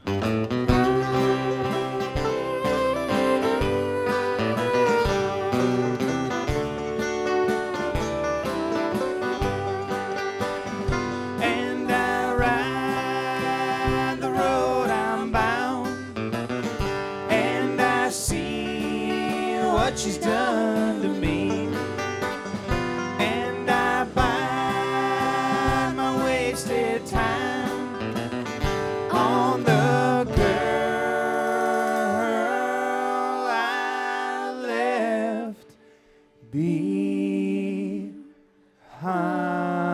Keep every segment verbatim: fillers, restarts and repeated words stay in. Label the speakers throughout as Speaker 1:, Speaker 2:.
Speaker 1: And I ride the road I'm bound, and I see what she's done to me, and I bide my wasted time on the girl I left behind.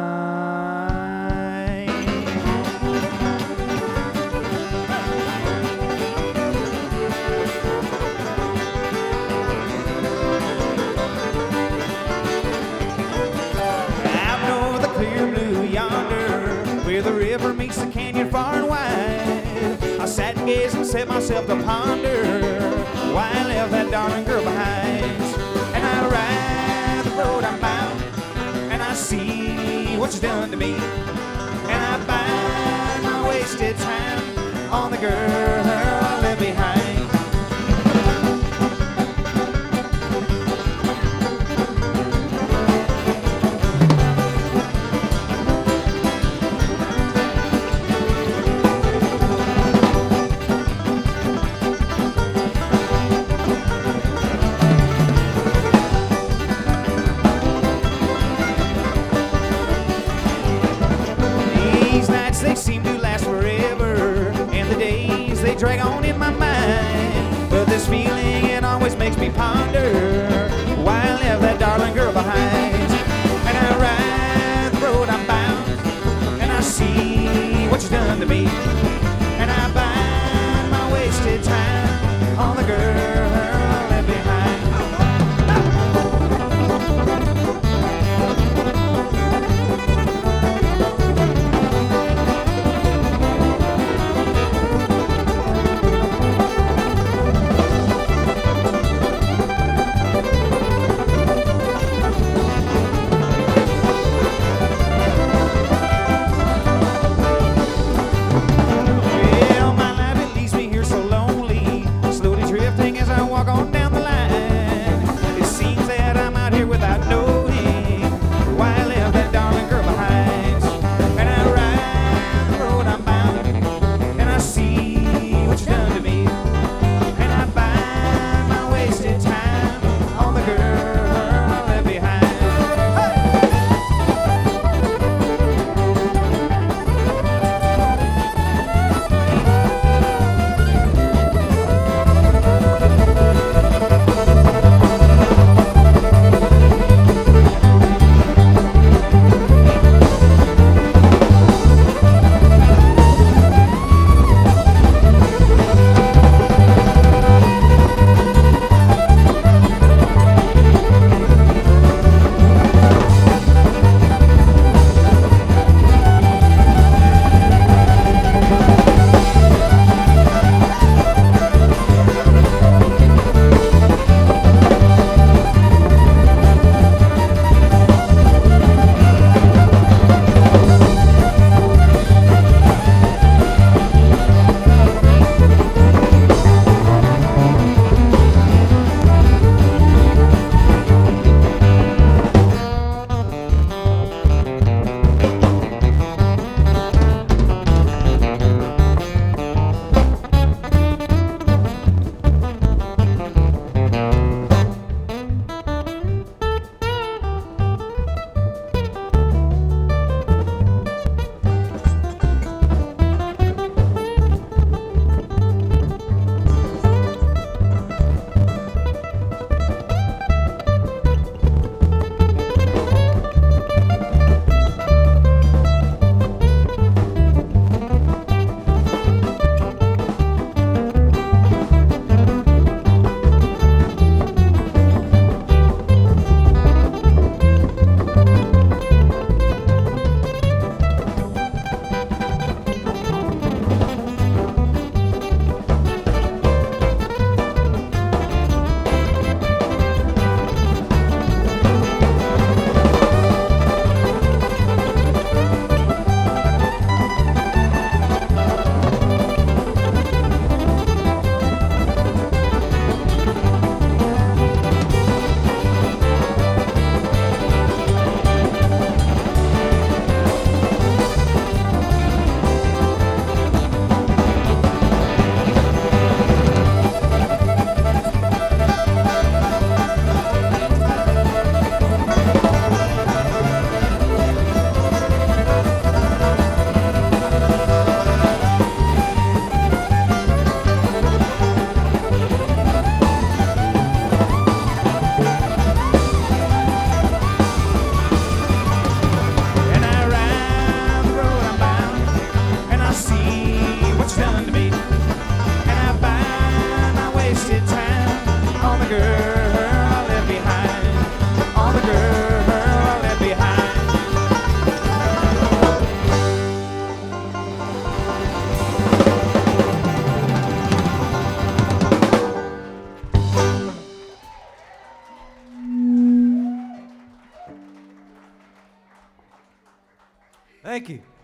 Speaker 1: Out over the clear blue yonder, where the river meets the canyon far and wide, I sat and gazed and set myself to ponder why I left that darling girl behind. And I ride the road I'm bound, and I see what she's done to me, and I bide my wasted time on the girl I left behind. These nights, they seem to last forever, and the days, they drag on in my mind. But this feeling, it always makes me ponder why I left that darling girl behind. And I ride the road I'm bound, and I see what she's done to me, and I bide my wasted time on the girl I left behind.
Speaker 2: Thank you.